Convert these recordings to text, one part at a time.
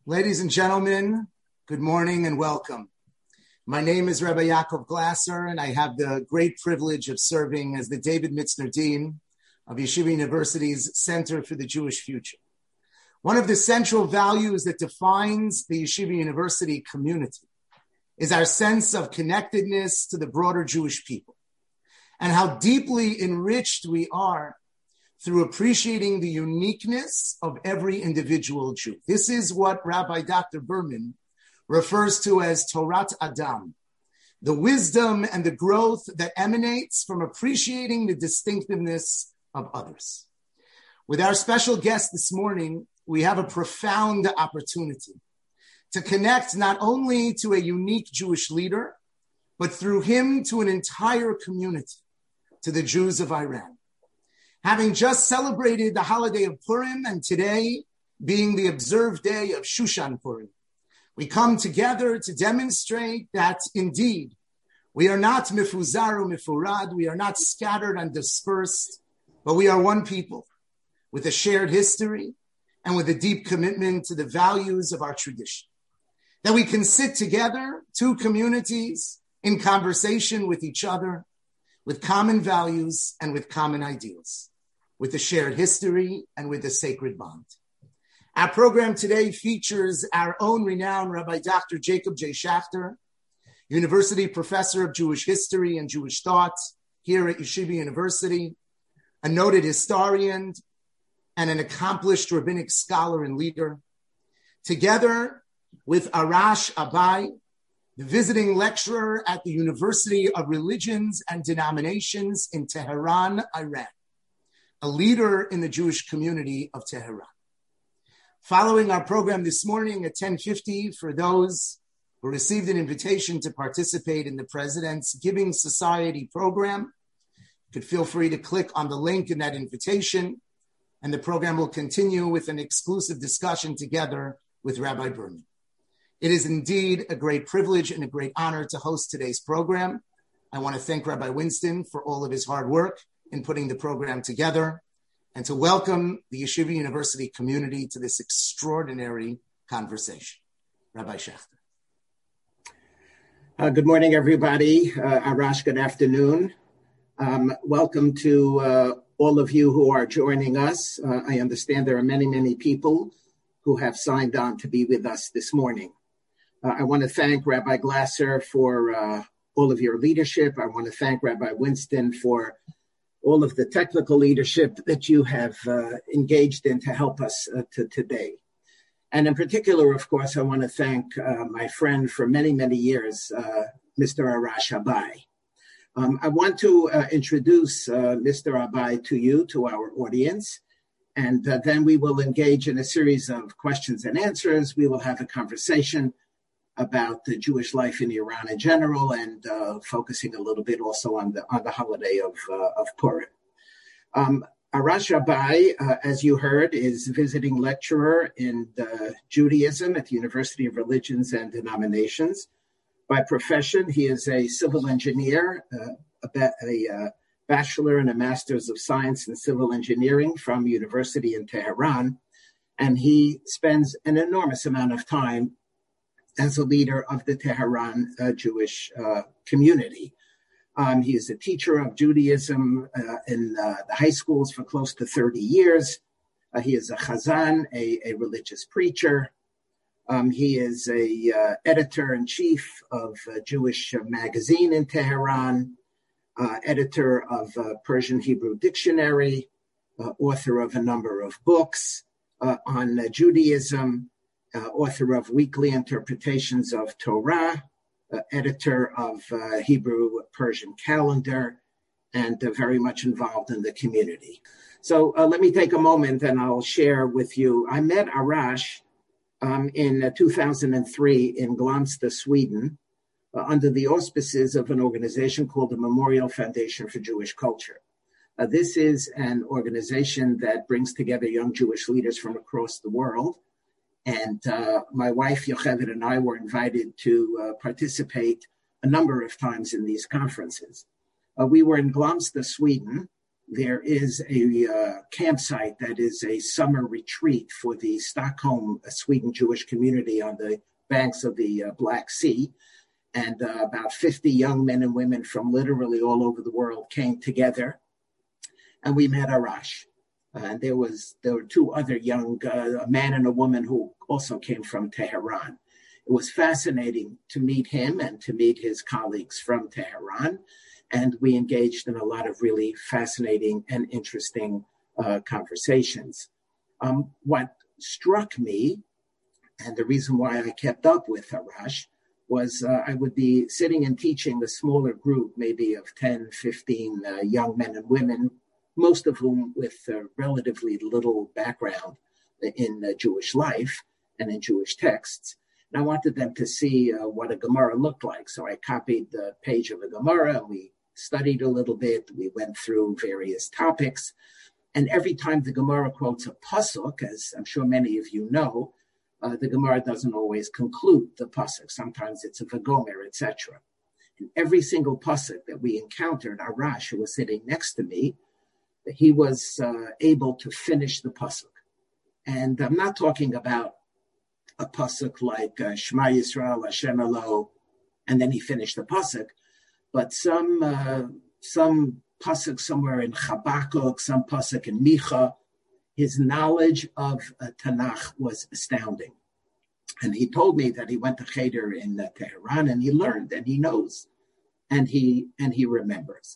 Ladies and gentlemen, good morning and welcome. My name is Rabbi Yaakov Glasser, and I have the great privilege of serving as the David Mitzner Dean of Yeshiva University's Center for the Jewish Future. One of the central values that defines the Yeshiva University community is our sense of connectedness to the broader Jewish people and how deeply enriched we are through appreciating the uniqueness of every individual Jew. This is what Rabbi Dr. Berman refers to as Torat Adam, the wisdom and the growth that emanates from appreciating the distinctiveness of others. With our special guest this morning, we have a profound opportunity to connect not only to a unique Jewish leader, but through him to an entire community, to the Jews of Iran. Having just celebrated the holiday of Purim and today being the observed day of Shushan Purim, we come together to demonstrate that indeed we are not mifuzar or mifurad, we are not scattered and dispersed, but we are one people with a shared history and with a deep commitment to the values of our tradition. That we can sit together, two communities, in conversation with each other, with common values and with common ideals, with a shared history and with a sacred bond. Our program today features our own renowned Rabbi Dr. Jacob J. Schachter, University Professor of Jewish History and Jewish Thought here at Yeshiva University, a noted historian and an accomplished rabbinic scholar and leader, together with Arash Abai, the visiting lecturer at the University of Religions and Denominations in Tehran, Iran, a leader in the Jewish community of Tehran. Following our program this morning at 10:50, for those who received an invitation to participate in the President's Giving Society program, you could feel free to click on the link in that invitation, and the program will continue with an exclusive discussion together with Rabbi Berman. It is indeed a great privilege and a great honor to host today's program. I want to thank Rabbi Winston for all of his hard work in putting the program together, and to welcome the Yeshiva University community to this extraordinary conversation. Rabbi Schachter. Good morning, everybody. Arash, good afternoon. Welcome to all of you who are joining us. I understand there are many, many people who have signed on to be with us this morning. I want to thank Rabbi Glasser for all of your leadership. I want to thank Rabbi Winston for all of the technical leadership that you have engaged in to help us to today. And in particular, of course, I want to thank my friend for many, many years, Mr. Arash Abai. I want to introduce Mr. Abai to you, to our audience, and then we will engage in a series of questions and answers. We will have a conversation about the Jewish life in Iran in general, and focusing a little bit also on the holiday of Purim. Arash Abai, as you heard, is visiting lecturer in Judaism at the University of Religions and Denominations. By profession, he is a civil engineer, a bachelor and a master's of science in civil engineering from University in Tehran, and he spends an enormous amount of time as a leader of the Tehran Jewish community. He is a teacher of Judaism in the high schools for close to 30 years. He is a chazan, a religious preacher. He is a editor-in-chief of a Jewish magazine in Tehran, editor of Persian Hebrew Dictionary, author of a number of books on Judaism, author of weekly interpretations of Torah, editor of Hebrew Persian calendar, and very much involved in the community. So let me take a moment and I'll share with you. I met Arash in 2003 in Glomsta, Sweden, under the auspices of an organization called the Memorial Foundation for Jewish Culture. This is an organization that brings together young Jewish leaders from across the world. And my wife, Yocheved, and I were invited to participate a number of times in these conferences. We were in Glomsta, Sweden, there is a campsite that is a summer retreat for the Stockholm, Sweden Jewish community on the banks of the Black Sea. And about 50 young men and women from literally all over the world came together, and we met Arash. And there were two other young, a man and a woman who also came from Tehran. It was fascinating to meet him and to meet his colleagues from Tehran. And we engaged in a lot of really fascinating and interesting conversations. What struck me, and the reason why I kept up with Arash, was I would be sitting and teaching a smaller group, maybe of 10, 15 young men and women, most of whom with relatively little background in Jewish life and in Jewish texts. And I wanted them to see what a Gemara looked like. So I copied the page of a Gemara, and we studied a little bit. We went through various topics. And every time the Gemara quotes a pasuk, as I'm sure many of you know, the Gemara doesn't always conclude the pasuk. Sometimes it's a vagomer, etc. And every single pasuk that we encountered, Arash, who was sitting next to me, he was able to finish the pasuk. And I'm not talking about a pasuk like Shema Yisrael, Hashem Elo, and then he finished the pasuk, but some pasuk somewhere in Habakkuk, some pasuk in Micha. His knowledge of Tanakh was astounding. And he told me that he went to Cheder in Tehran, and he learned, and he knows, and he remembers.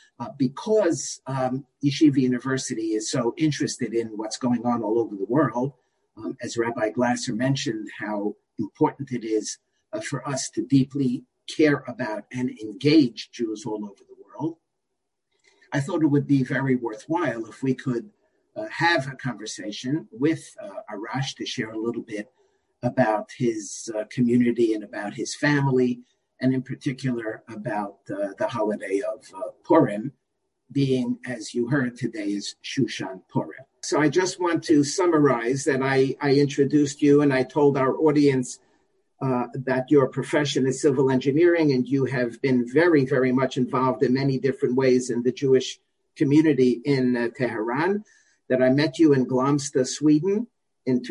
Because Yeshiva University is so interested in what's going on all over the world, as Rabbi Glasser mentioned, how important it is for us to deeply care about and engage Jews all over the world, I thought it would be very worthwhile if we could have a conversation with Arash to share a little bit about his community and about his family, and in particular about the holiday of Purim, being, as you heard today, is Shushan Purim. So I just want to summarize that I introduced you, and I told our audience that your profession is civil engineering, and you have been very, very much involved in many different ways in the Jewish community in Tehran, that I met you in Glomsta, Sweden in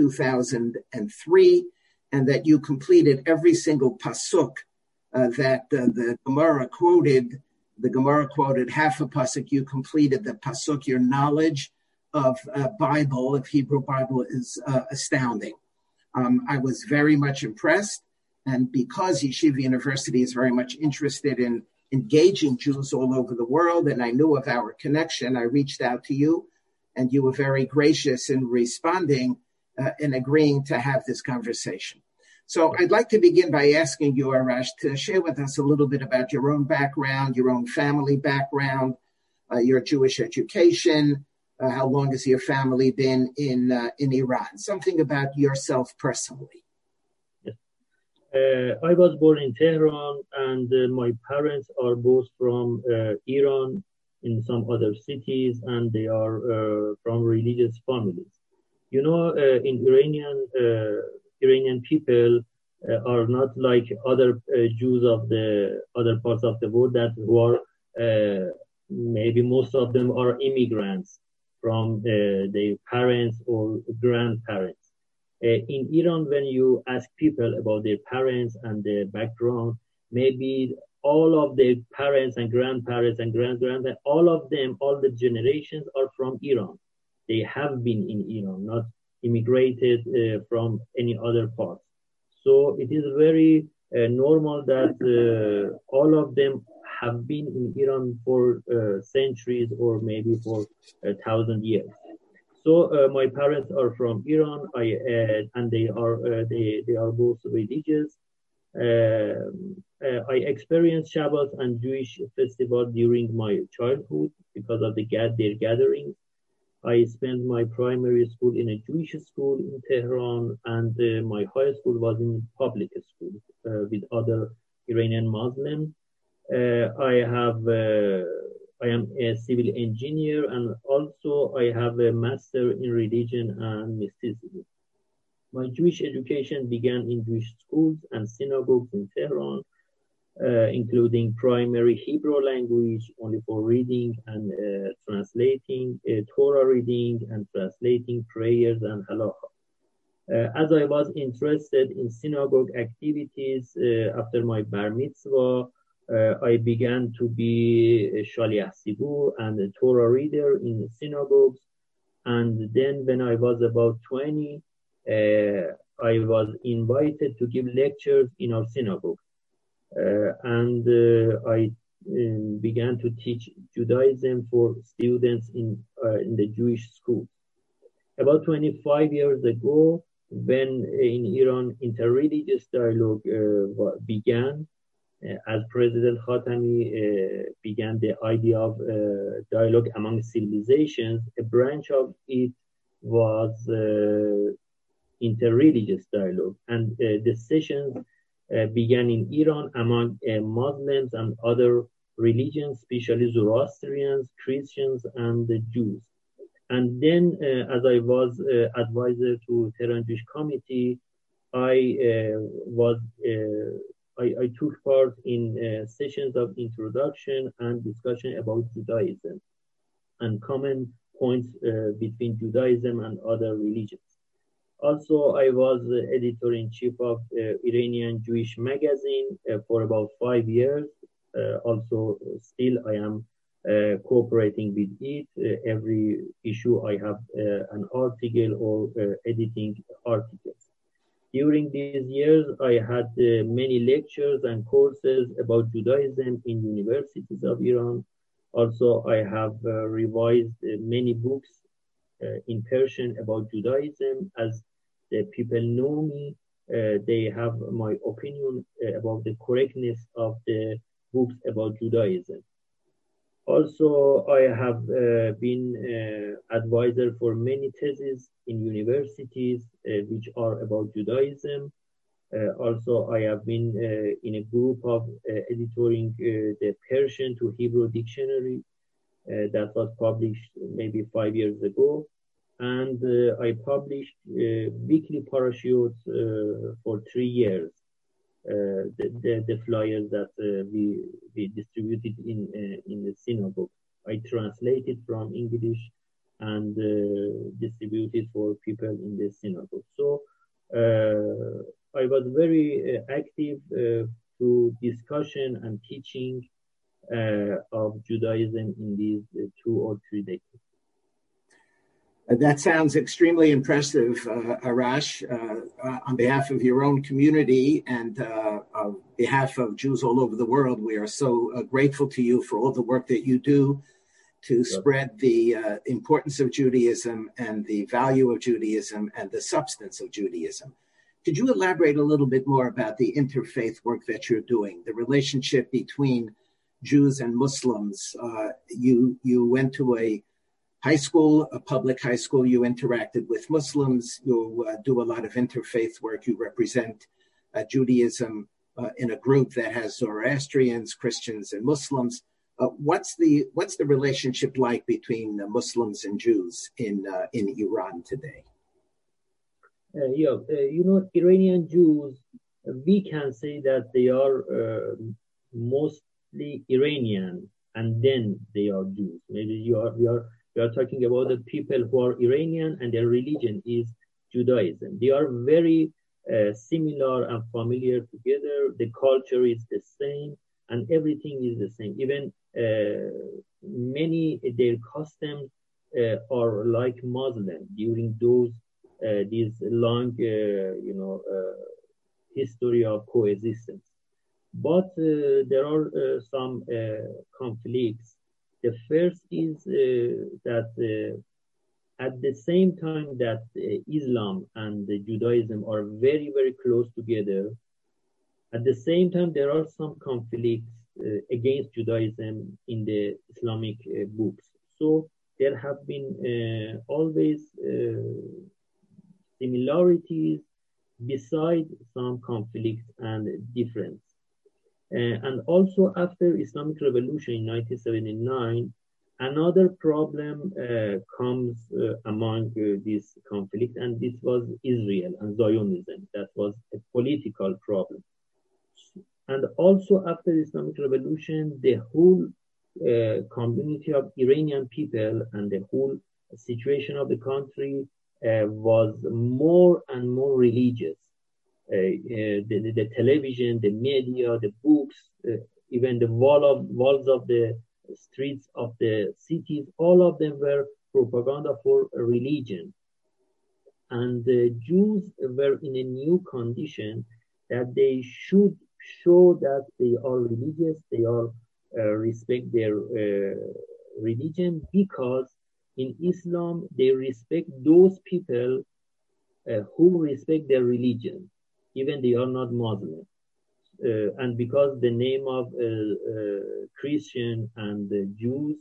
2003, and that you completed every single pasuk that the Gemara quoted. The Gemara quoted half a pasuk. You completed the pasuk. Your knowledge of Bible, of Hebrew Bible, is astounding. I was very much impressed, and because Yeshiva University is very much interested in engaging Jews all over the world, and I knew of our connection, I reached out to you, and you were very gracious in responding and agreeing to have this conversation. So I'd like to begin by asking you, Arash, to share with us a little bit about your own background, your own family background, your Jewish education, how long has your family been in Iran? Something about yourself personally. Yes. I was born in Tehran, and my parents are both from Iran, in some other cities, and they are from religious families. You know, in Iranian people are not like other Jews of the other parts of the world that who are, maybe most of them are immigrants from their parents or grandparents. In Iran, when you ask people about their parents and their background, maybe all of their parents and grandparents and grandparents, all of them, all the generations are from Iran. They have been in Iran, not immigrated from any other part. So it is very normal that all of them have been in Iran for centuries or maybe for 1,000 years. So my parents are from Iran, and they are both religious. I experienced Shabbat and Jewish festival during my childhood because of their gatherings. I spent my primary school in a Jewish school in Tehran, and my high school was in public school with other Iranian Muslims. I am a civil engineer, and also I have a master in religion and mysticism. My Jewish education began in Jewish schools and synagogues in Tehran. including primary Hebrew language only for reading and translating, Torah reading and translating prayers and halacha. As I was interested in synagogue activities after my bar mitzvah, I began to be a shaliach sibur and a Torah reader in synagogues. And then when I was about 20, I was invited to give lectures in our synagogue. I began to teach Judaism for students in the Jewish schools. About 25 years ago, when in Iran interreligious dialogue began, as President Khatami began the idea of dialogue among civilizations, a branch of it was interreligious dialogue. And the sessions began in Iran among Muslims and other religions, especially Zoroastrians, Christians, and the Jews. And then, as I was advisor to Tehran Jewish Committee, I took part in sessions of introduction and discussion about Judaism and common points between Judaism and other religions. Also, I was editor-in-chief of Iranian Jewish magazine for about 5 years. Also, still I am cooperating with it. Every issue I have an article or editing articles. During these years, I had many lectures and courses about Judaism in universities of Iran. Also, I have revised many books in Persian about Judaism. As the people know me, they have my opinion about the correctness of the books about Judaism. Also, I have been advisor for many theses in universities which are about Judaism. Also, I have been in a group of editoring the Persian to Hebrew dictionary that was published maybe 5 years ago. And I published weekly parachutes for 3 years. The flyers that we distributed in the synagogue. I translated from English and distributed for people in the synagogue. So I was very active to discussion and teaching of Judaism in these 2 or 3 decades. That sounds extremely impressive, Arash. On behalf of your own community and on behalf of Jews all over the world, we are so grateful to you for all the work that you do to spread the importance of Judaism and the value of Judaism and the substance of Judaism. Could you elaborate a little bit more about the interfaith work that you're doing, the relationship between Jews and Muslims? You went to a high school, a public high school, you interacted with Muslims, you do a lot of interfaith work, you represent Judaism in a group that has Zoroastrians, Christians, and Muslims. What's the relationship like between Muslims and Jews in Iran today? Iranian Jews, we can say that they are mostly Iranian, and then they are Jews. Maybe we are talking about the people who are Iranian and their religion is Judaism. They are very similar and familiar together. The culture is the same and everything is the same. Even many their customs are like Muslim during these long history of coexistence. But there are some conflicts. The first is that at the same time that Islam and Judaism are very, very close together, at the same time there are some conflicts against Judaism in the Islamic books. So there have been always similarities beside some conflicts and difference. And also after Islamic Revolution in 1979, another problem comes among this conflict, and this was Israel and Zionism. That was a political problem. And also after the Islamic Revolution, the whole community of Iranian people and the whole situation of the country was more and more religious. The television, the media, the books, even the walls of the streets of the cities, all of them were propaganda for religion. And the Jews were in a new condition that they should show that they are religious, they are respect their religion, because in Islam they respect those people who respect their religion, even they are not Muslim. And because the name of Christian and Jews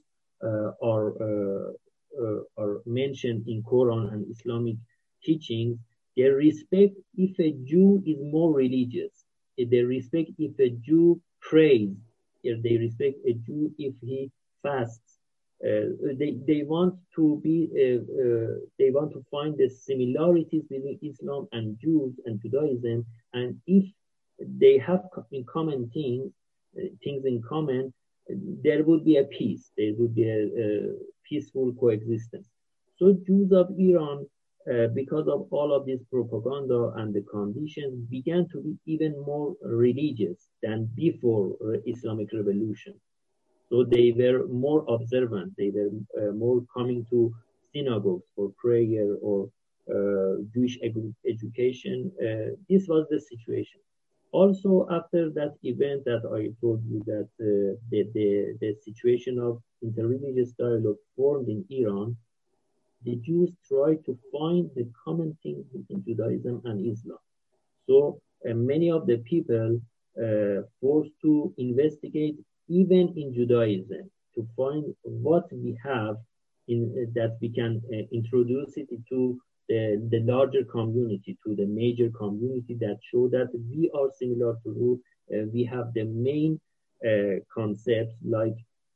are mentioned in Quran and Islamic teachings, they respect if a Jew is more religious. They respect if a Jew prays. They respect a Jew if he fasts. They want to be. They want to find the similarities between Islam and Jews and Judaism, and if they have in common things in common, there would be a peace. There would be a peaceful coexistence. So Jews of Iran, because of all of this propaganda and the conditions, began to be even more religious than before Islamic Revolution. So they were more observant. They were more coming to synagogues for prayer or Jewish education. This was the situation. Also, after that event that I told you, that the situation of interreligious dialogue formed in Iran, the Jews tried to find the common things between Judaism and Islam. So many of the people forced to investigate even in Judaism to find what we have in that we can introduce it into the larger community, to the major community, that show that we are similar to you. We have the main concepts like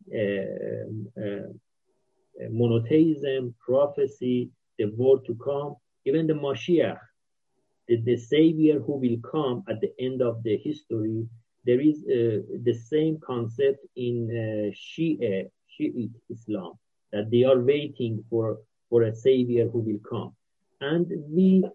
monotheism, prophecy, the world to come, even the Mashiach, the Savior who will come at the end of the history. There is the same concept in Shiite Islam, that they are waiting for a Savior who will come. And we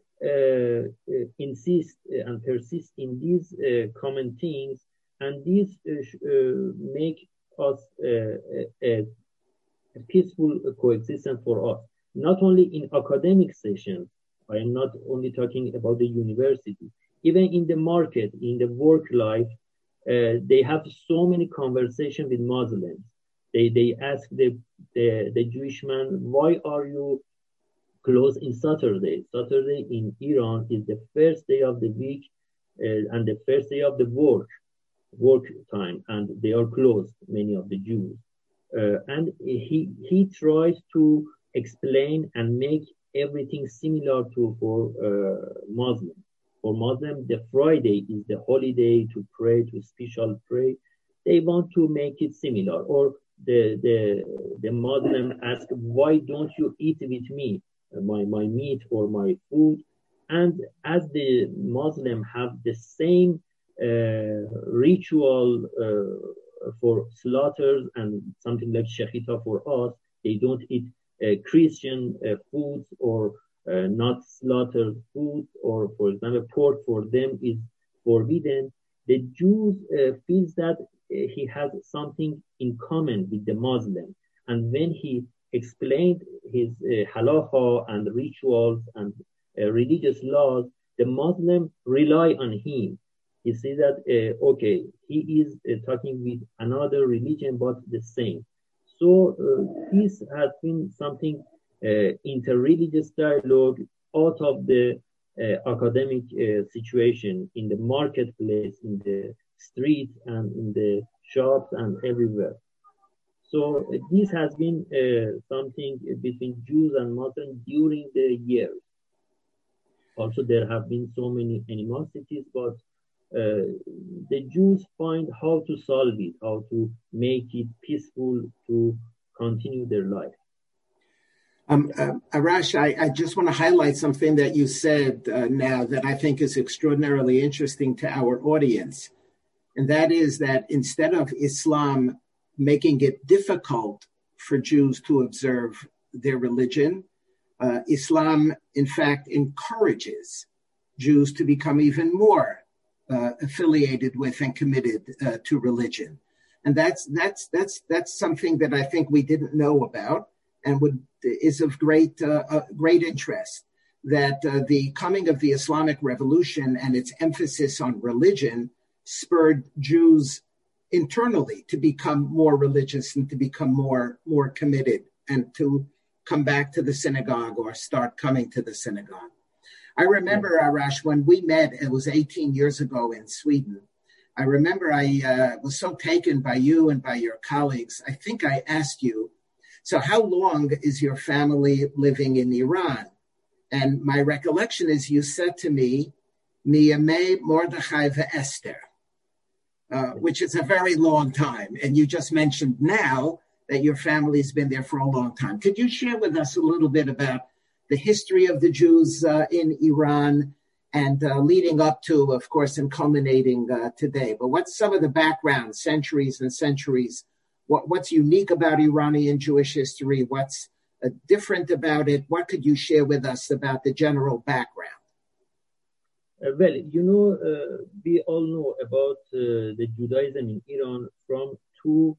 insist and persist in these common things, and these make us a peaceful coexistence for us. Not only in academic sessions, I am not only talking about the university, even in the market, in the work life, they have so many conversations with Muslims. They ask the Jewish man, why are you closed in Saturday? Saturday in Iran is the first day of the week and the first day of the work time, and they are closed, many of the Jews. And he tries to explain and make everything similar to for Muslims. For Muslims, the Friday is the holiday to pray, to special pray. They want to make it similar. Or the Muslim ask, why don't you eat with me, my meat or my food? And as the Muslim have the same ritual for slaughters and something like shechita for us, they don't eat Christian foods or not slaughtered food, or for example, pork for them is forbidden. The Jews feels that he has something in common with the Muslim, and when he explained his halacha and rituals and religious laws, the Muslim rely on him. He says that okay, he is talking with another religion but the same. So this has been something interreligious dialogue out of the academic situation, in the marketplace, in the street, and in the shops and everywhere. So this has been something between Jews and Muslims during the years. Also, there have been so many animosities, but the Jews find how to solve it, how to make it peaceful, to continue their life. Arash, I just want to highlight something that you said now that I think is extraordinarily interesting to our audience. And that is that instead of Islam making it difficult for Jews to observe their religion, Islam, in fact, encourages Jews to become even more affiliated with and committed to religion. And that's something that I think we didn't know about and is of great interest, that the coming of the Islamic Revolution and its emphasis on religion spurred Jews internally to become more religious and to become more committed and to come back to the synagogue or start coming to the synagogue. I remember, Arash, when we met, it was 18 years ago in Sweden. I remember I was so taken by you and by your colleagues. I think I asked you, so how long is your family living in Iran? And my recollection is you said to me, Miyamei Mordechai ve'Esther, which is a very long time. And you just mentioned now that your family's been there for a long time. Could you share with us a little bit about the history of the Jews in Iran and leading up to, of course, and culminating today? But what's some of the background, centuries and centuries? What's unique about Iranian Jewish history? What's different about it? What could you share with us about the general background? Well, we all know about the Judaism in Iran from two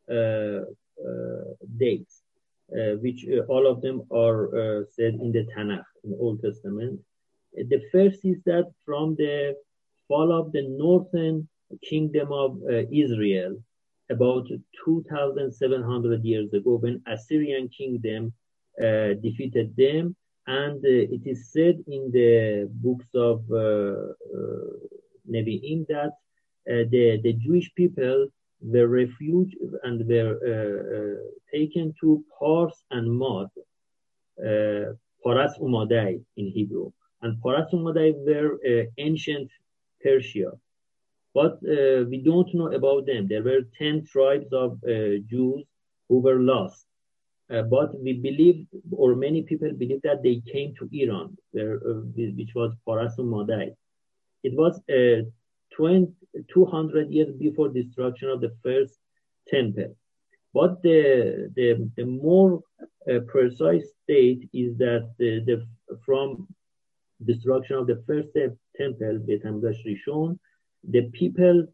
dates, which all of them are said in the Tanakh, in the Old Testament. The first is that from the fall of the northern kingdom of Israel, about 2,700 years ago, when Assyrian kingdom defeated them. And it is said in the books of Nevi'im that the Jewish people were refuge and were taken to Pars and Mad, Paras Umadai in Hebrew. And Paras Umadai were ancient Persia. But we don't know about them. There were 10 tribes of Jews who were lost. But we believe, or many people believe, that they came to Iran, which was Paras Umadai. It was 200 years before destruction of the first temple. But the more precise date is that from destruction of the first temple, Beit HaMikdash Rishon, the people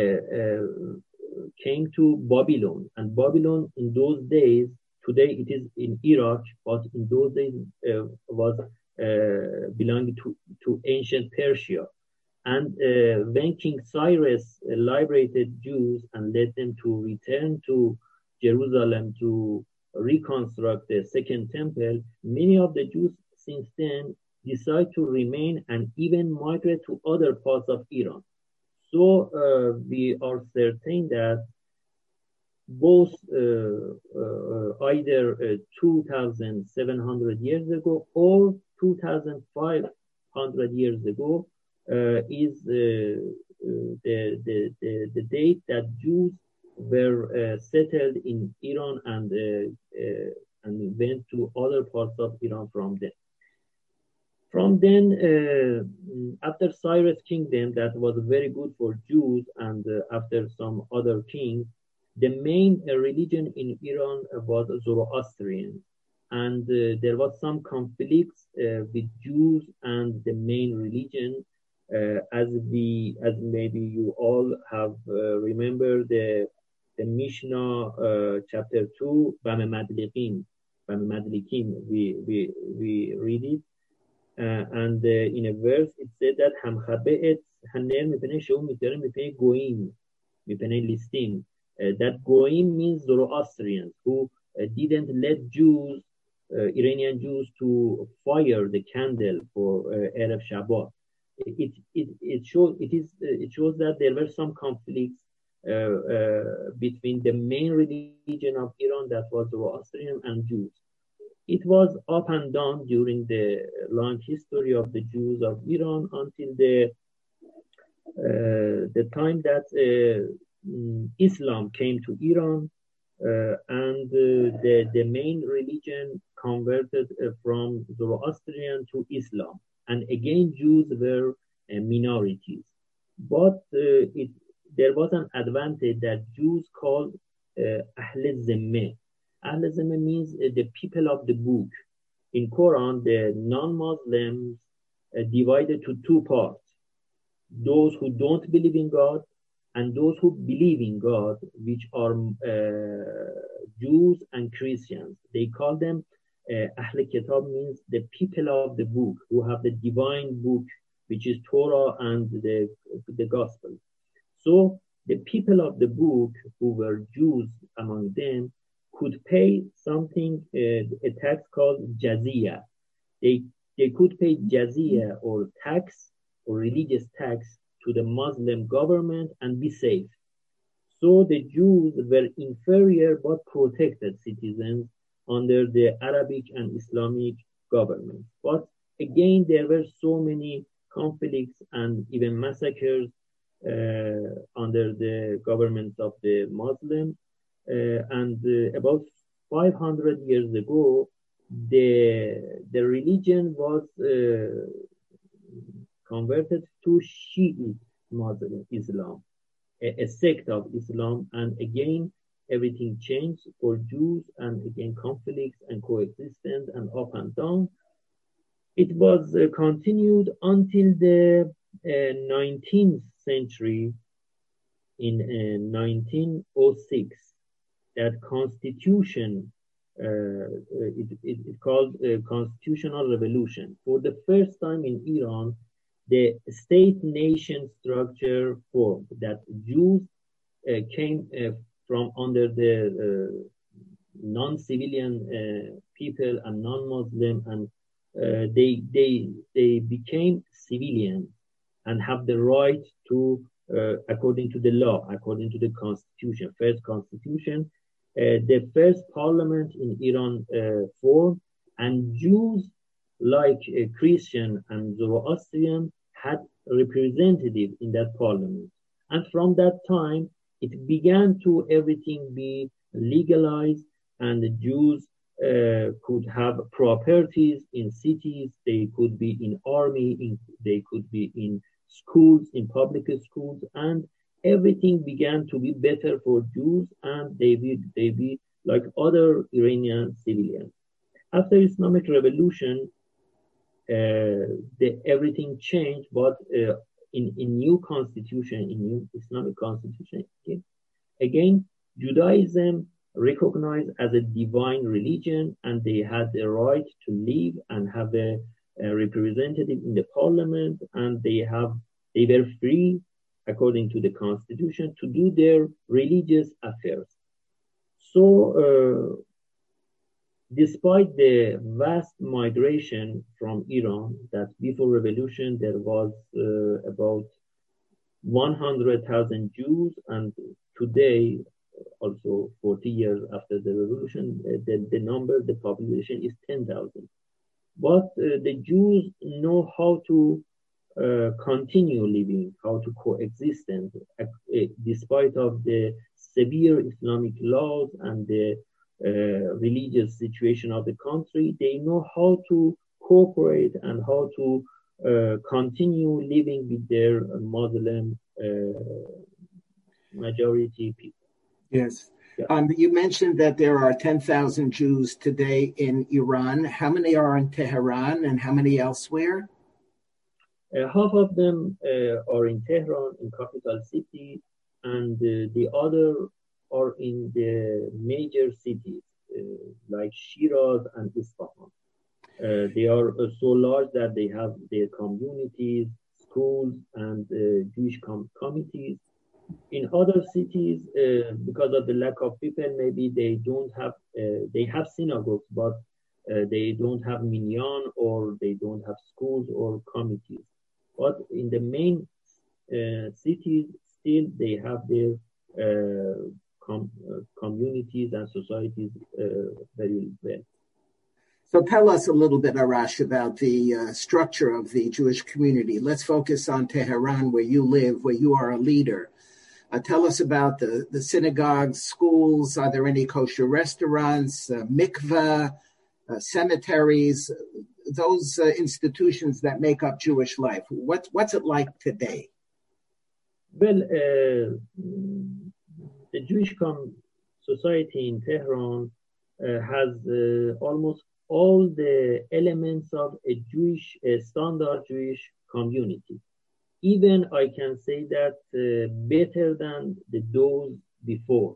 came to Babylon. And Babylon in those days, today it is in Iraq, but in those days was belonging to ancient Persia. And when King Cyrus liberated Jews and led them to return to Jerusalem to reconstruct the second temple, many of the Jews since then decide to remain and even migrate to other parts of Iran. So we are certain that both either 2,700 years ago or 2,500 years ago is the date that Jews were settled in Iran and went to other parts of Iran from then. From then, after Cyrus' kingdom, that was very good for Jews, and after some other kings, the main religion in Iran was Zoroastrian, and there was some conflicts with Jews and the main religion, as maybe you all have remembered the Mishnah chapter 2, Bame Madlikim, we read it. And in a verse it said that that Goim means Zoroastrians who didn't let Jews, Iranian Jews, to fire the candle for Erev Shabbat. It shows that there were some conflicts between the main religion of Iran, that was Zoroastrian, and Jews. It was up and down during the long history of the Jews of Iran until the time that Islam came to Iran, and the main religion converted from Zoroastrian to Islam. And again, Jews were minorities. But there was an advantage that Jews called Ahl Zimmah. Ahl Zimmah means the people of the book. In Quran, the non-Muslims divided to two parts: those who don't believe in God and those who believe in God, which are Jews and Christians. They call them Ahl Kitab, means the people of the book, who have the divine book, which is Torah and the Gospel. So the people of the book, who were Jews among them, could pay something, a tax called jizya. They could pay jizya or tax or religious tax to the Muslim government and be safe. So the Jews were inferior but protected citizens under the Arabic and Islamic government. But again, there were so many conflicts and even massacres under the government of the Muslims. About 500 years ago, the religion was converted to Shiite Muslim Islam, a sect of Islam, and again everything changed for Jews, and again conflicts and coexistence and up and down. It was continued until the 19th century. In 1906, that constitution, it called constitutional revolution. For the first time in Iran, the state-nation structure formed, that Jews came from under the non-civilian people and non-Muslim, and they became civilian and have the right to, according to the law, according to the constitution, first constitution, the first parliament in Iran formed, and Jews, like Christian and Zoroastrian, had representative in that parliament. And from that time, it began to everything be legalized, and the Jews could have properties in cities, they could be in army, they could be in schools, in public schools, and everything began to be better for Jews, and they be like other Iranian civilians. After Islamic Revolution, everything changed, but in new constitution, in new Islamic constitution, again, Judaism recognized as a divine religion, and they had the right to live and have a representative in the parliament, and they were free, according to the constitution, to do their religious affairs. So, despite the vast migration from Iran, that before revolution there was about 100,000 Jews, and today, also 40 years after the revolution, the population is 10,000. But the Jews know how to continue living, how to coexist, and despite of the severe Islamic laws and the religious situation of the country, they know how to cooperate and how to continue living with their Muslim majority people. Yes. Yeah. You mentioned that there are 10,000 Jews today in Iran. How many are in Tehran and how many elsewhere? Half of them are in Tehran, in capital city, and the other are in the major cities like Shiraz and Isfahan. They are so large that they have their communities, schools, and Jewish committees. In other cities, because of the lack of people, maybe they don't have, they have synagogues, but they don't have minyan, or they don't have schools or committees. But in the main cities, still they have their communities and societies very well. So tell us a little bit, Arash, about the structure of the Jewish community. Let's focus on Tehran, where you live, where you are a leader. Tell us about the synagogues, schools. Are there any kosher restaurants, mikveh, cemeteries, those institutions that make up Jewish life? What's it like today? Well, the Jewish society in Tehran has almost all the elements of a standard Jewish community. Even I can say that better than those before,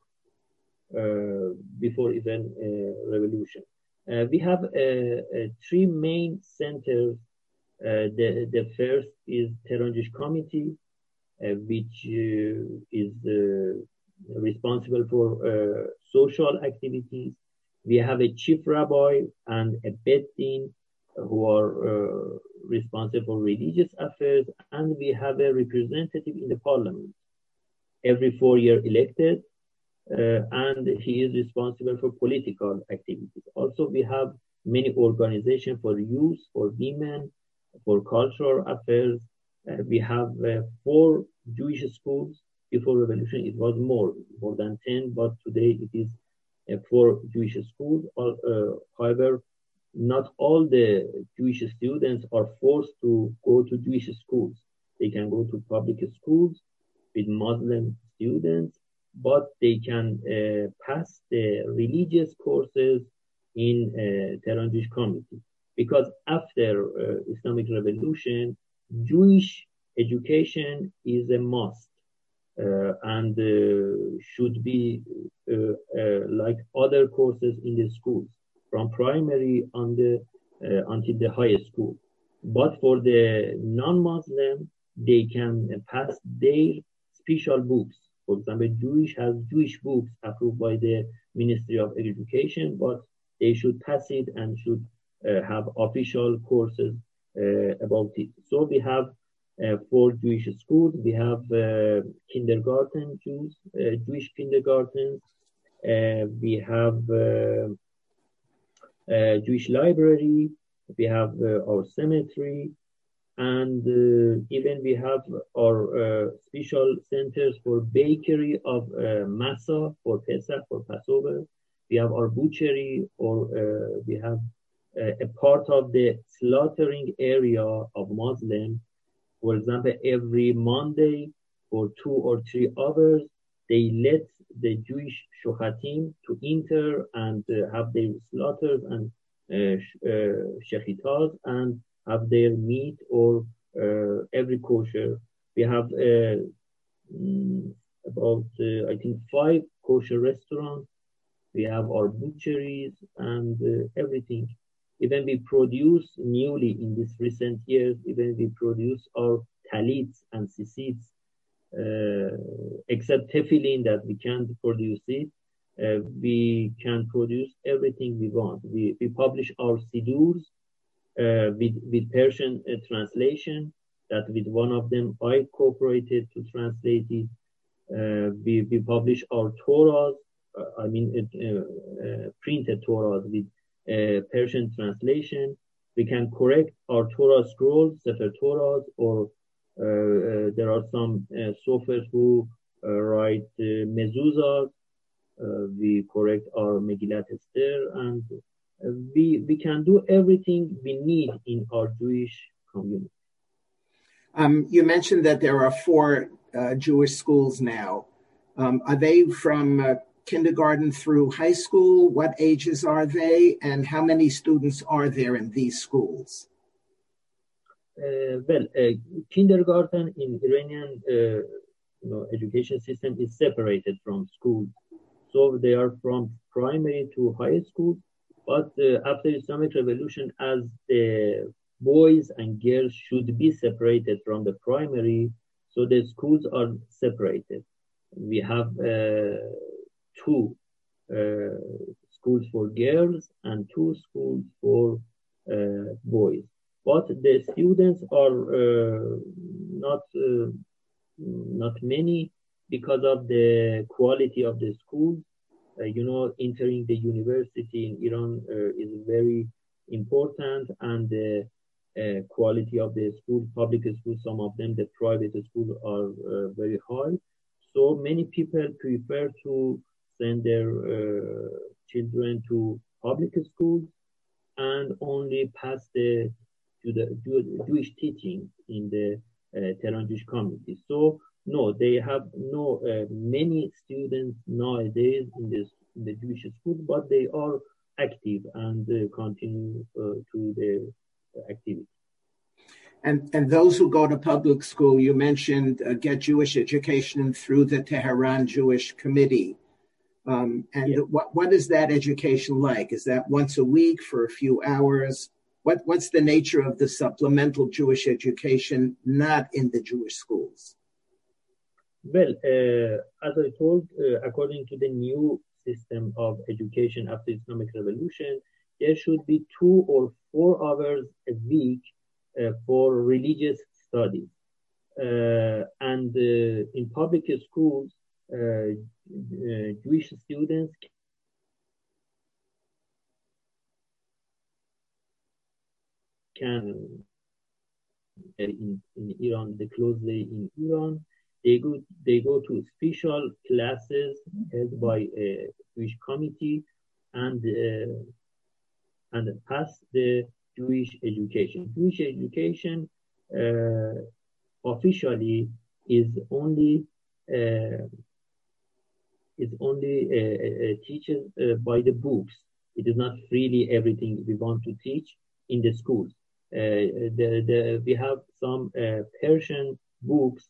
before even revolution. We have three main centers. The first is Tehran Jewish Committee, which is responsible for social activities. We have a chief rabbi and a bet din who are responsible for religious affairs, and we have a representative in the parliament, every 4 year elected, and he is responsible for political activities. Also, we have many organizations for youth, for women, for cultural affairs. We have 4 Jewish schools. Before revolution, it was more than 10, but today it is 4 Jewish schools. However, not all the Jewish students are forced to go to Jewish schools. They can go to public schools with Muslim students, but they can pass the religious courses in Tehran Jewish Community. Because after Islamic Revolution, Jewish education is a must and should be like other courses in the schools, from primary until the high school. But for the non-Muslim, they can pass their special books. For example, Jewish has Jewish books approved by the Ministry of Education, but they should pass it and should have official courses about it. So we have 4 Jewish schools. We have kindergarten, Jewish kindergartens. We have Jewish library. We have our cemetery, and even we have our special centers for bakery of Masa, for Pesach, for Passover. We have our butchery, or we have a part of the slaughtering area of Muslim. For example, every Monday for 2 or 3 hours, they let the Jewish shochatim to enter and have their slaughters and shechitas and have their meat or every kosher. We have about, I think, 5 kosher restaurants. We have our butcheries and everything. Even we produce newly in these recent years, even we produce our talits and sisits, except tefillin that we can't produce it. We can produce everything we want. We publish our sidurs with Persian translation, that with one of them I cooperated to translate it. We publish our Torahs, printed Torahs with Persian translation. We can correct our Torah scrolls, Sefer Torahs, or there are some sophers who write mezuzahs. We correct our Megillat Esther, and we can do everything we need in our Jewish community. You mentioned that there are 4 Jewish schools now. Are they from kindergarten through high school? What ages are they, and how many students are there in these schools? Kindergarten in Iranian education system is separated from schools. So they are from primary to high school. But after Islamic Revolution, as the boys and girls should be separated from the primary, so the schools are separated. We have 2 schools for girls and 2 schools for boys. But the students are not many because of the quality of the schools. Entering the university in Iran is very important, and the quality of the schools, public schools, some of them, the private schools are very high. So many people prefer to send their children to public schools and only pass to the Jewish teaching in the Tehran Jewish community. So No, they have no many students nowadays in the Jewish schools, but they are active and continue to their activity. And those who go to public school, you mentioned get Jewish education through the Tehran Jewish Committee. What is that education like? Is that once a week for a few hours? What's the nature of the supplemental Jewish education not in the Jewish schools? Well, as I told, according to the new system of education after the Islamic Revolution, there should be 2 or 4 hours a week for religious studies. And in public schools, Jewish students can, in Iran, the closed day in Iran, they go to special classes held by a Jewish committee and pass the Jewish education. Jewish education officially is only teaches by the books. It is not freely everything we want to teach in the schools. We have some Persian books.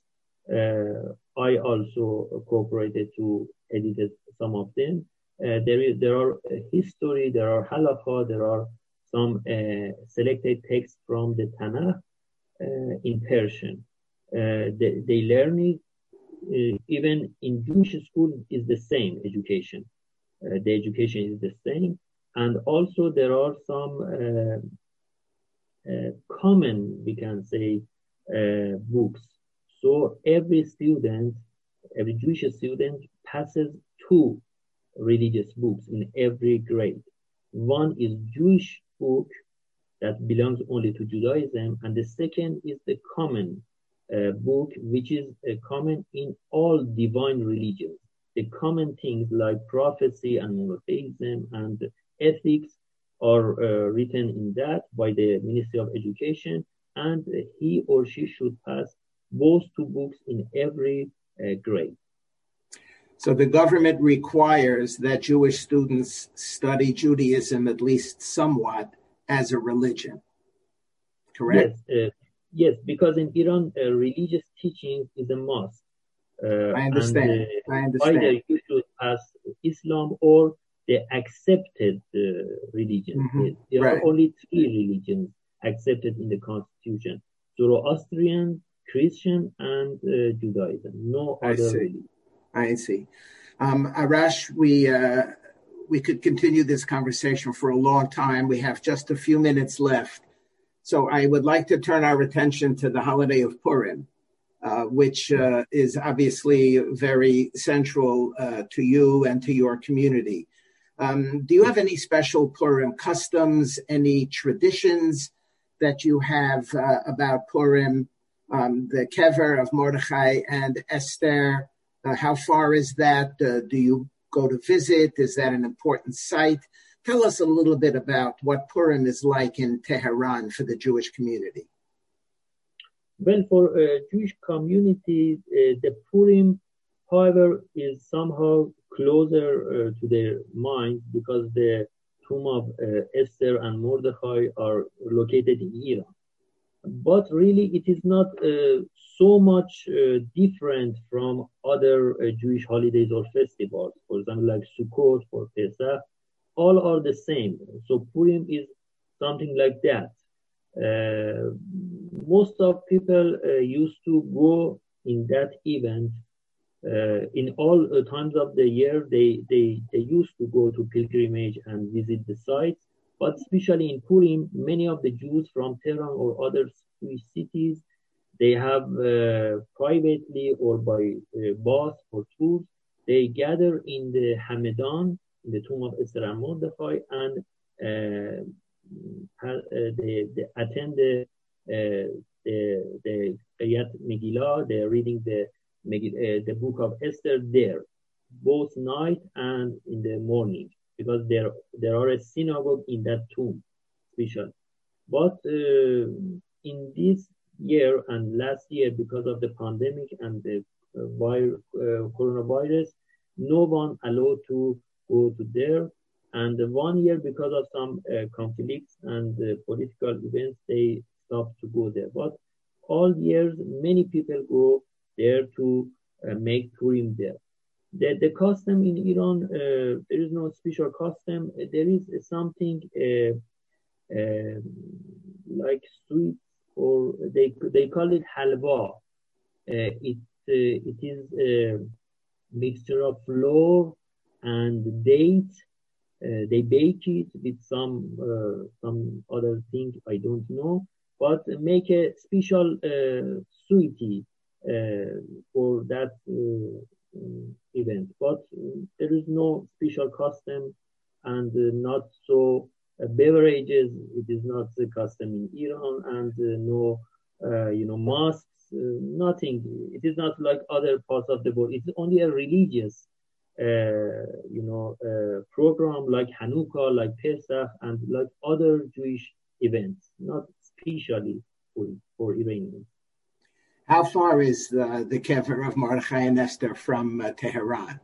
I also cooperated to edit some of them. There are history, there are halakha, there are some selected texts from the Tanakh in Persian. They learn it even in Jewish school is the same education. The education is the same, and also there are some common, we can say, books. So every Jewish student passes 2 religious books in every grade. One is Jewish book that belongs only to Judaism, and the second is the common book, which is common in all divine religions. The common things like prophecy and monotheism and ethics are written in that by the Ministry of Education, and he or she should pass both 2 books in every grade. So the government requires that Jewish students study Judaism at least somewhat as a religion, correct? Yes, because in Iran, religious teaching is a must. I understand. Either you should pass Islam or the accepted religion. Mm-hmm. There are only 3 religions accepted in the constitution: Zoroastrian, Christian, and Judaism. No other religion. I see. Arash, we could continue this conversation for a long time. We have just a few minutes left. So I would like to turn our attention to the holiday of Purim, which is obviously very central to you and to your community. Do you have any special Purim customs, any traditions that you have about Purim, the kever of Mordechai and Esther? How far is that? Do you go to visit? Is that an important site? Tell us a little bit about what Purim is like in Tehran for the Jewish community. Well, for Jewish community, the Purim, however, is somehow closer to their minds because the tomb of Esther and Mordechai are located in Iran. But really, it is not so much different from other Jewish holidays or festivals. For example, like Sukkot or Pesach, all are the same. So Purim is something like that. Most of people used to go in that event. In all times of the year, they used to go to pilgrimage and visit the sites. But especially in Purim, many of the Jews from Tehran or other Jewish cities, they have privately or by bus or tours, they gather in the Hamadan, in the tomb of Esther and Mordechai, and they attend the Qiyat Megillah. They're reading the book of Esther there, both night and in the morning, because there are a synagogue in that tomb, special. But in this year and last year, because of the pandemic and the coronavirus, no one allowed to go to there. And 1 year, because of some conflicts and political events, they stopped to go there. But all years, many people go there to make tourism there. The custom in Iran, there is no special custom. There is something like sweets, or they call it halwa. It is a mixture of flour and dates. They bake it with some other thing I don't know, but make a special sweetie for that event. But there is no special custom, and not so beverages. It is not the custom in Iran, and no masks. Nothing. It is not like other parts of the world. It's only a religious program like Hanukkah, like Pesach, and like other Jewish events, not specially for Iranians. How far is the kever of Mordechai and Esther from Tehran?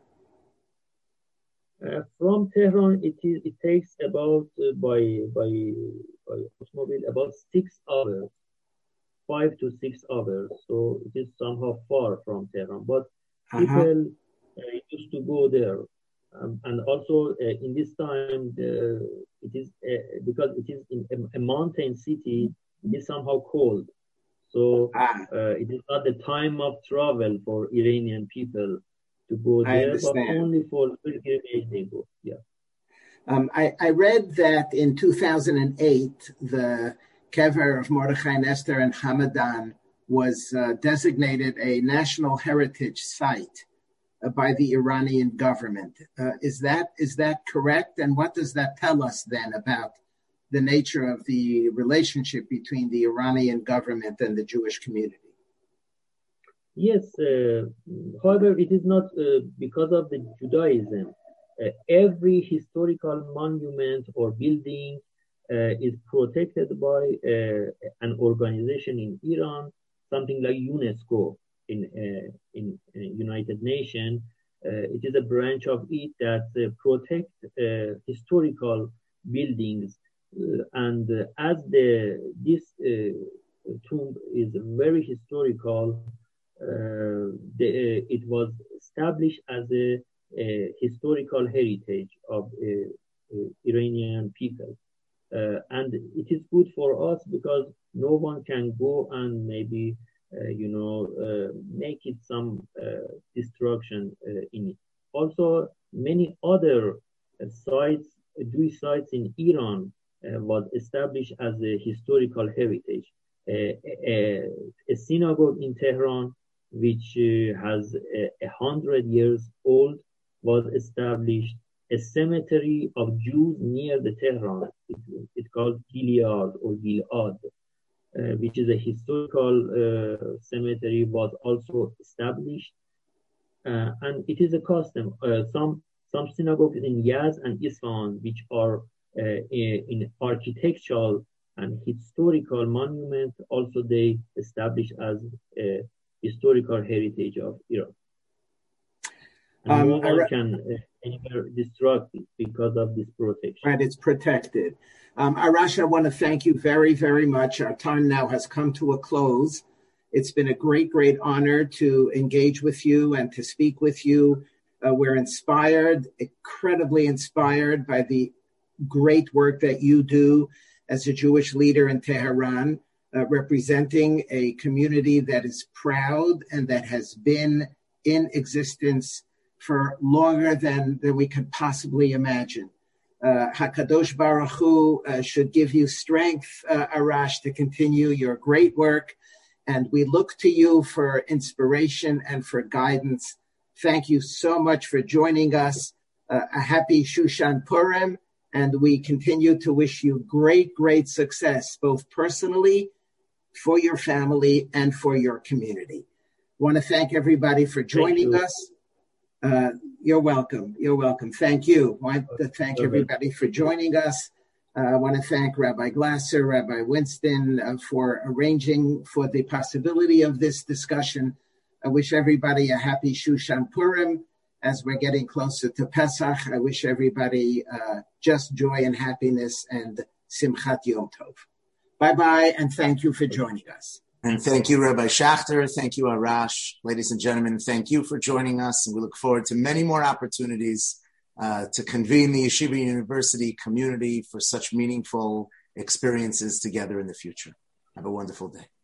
From Tehran, it takes about by automobile about 6 hours, 5 to 6 hours. So it is somehow far from Tehran, but people used to go there, and also in this time it is because it is in a mountain city. It is somehow cold, so it is not the time of travel for Iranian people to go there, but only for pilgrimage they go. Yeah. I read that in 2008 the kever of Mordechai and Esther and Hamadan was designated a national heritage site by the Iranian government. Is that correct? And what does that tell us then about the nature of the relationship between the Iranian government and the Jewish community? Yes. However, it is not because of the Judaism. Every historical monument or building is protected by an organization in Iran, something like UNESCO. In United Nations, it is a branch of it that protect historical buildings, and as this tomb is very historical, it was established as a historical heritage of Iranian people, and it is good for us because no one can go and maybe make it some destruction in it. Also, many other sites, Jewish sites in Iran, was established as a historical heritage. A synagogue in Tehran, which has 100 years old, was established. A cemetery of Jews near the Tehran, it's called Gilead or Gilad, which is a historical cemetery, was also established, and it is a custom. Some synagogues in Yazd and Isfahan, which are in architectural and historical monuments, also they established as a historical heritage of Iran. And no one can anywhere destruct it because of this protection. Right, it's protected. Arash, I want to thank you very, very much. Our time now has come to a close. It's been a great, great honor to engage with you and to speak with you. We're inspired, incredibly inspired by the great work that you do as a Jewish leader in Tehran, representing a community that is proud and that has been in existence for longer than we could possibly imagine. HaKadosh Baruch Hu should give you strength, Arash, to continue your great work. And we look to you for inspiration and for guidance. Thank you so much for joining us. A happy Shushan Purim. And we continue to wish you great, great success, both personally, for your family, and for your community. I want to thank everybody for joining us. You're welcome. You're welcome. Thank you. I want to thank everybody for joining us. I want to thank Rabbi Glasser, Rabbi Winston for arranging for the possibility of this discussion. I wish everybody a happy Shushan Purim. As we're getting closer to Pesach, I wish everybody just joy and happiness and Simchat Yom Tov. Bye-bye, and thank you for joining us. And thank you, Rabbi Schachter. Thank you, Arash. Ladies and gentlemen, thank you for joining us. And we look forward to many more opportunities to convene the Yeshiva University community for such meaningful experiences together in the future. Have a wonderful day.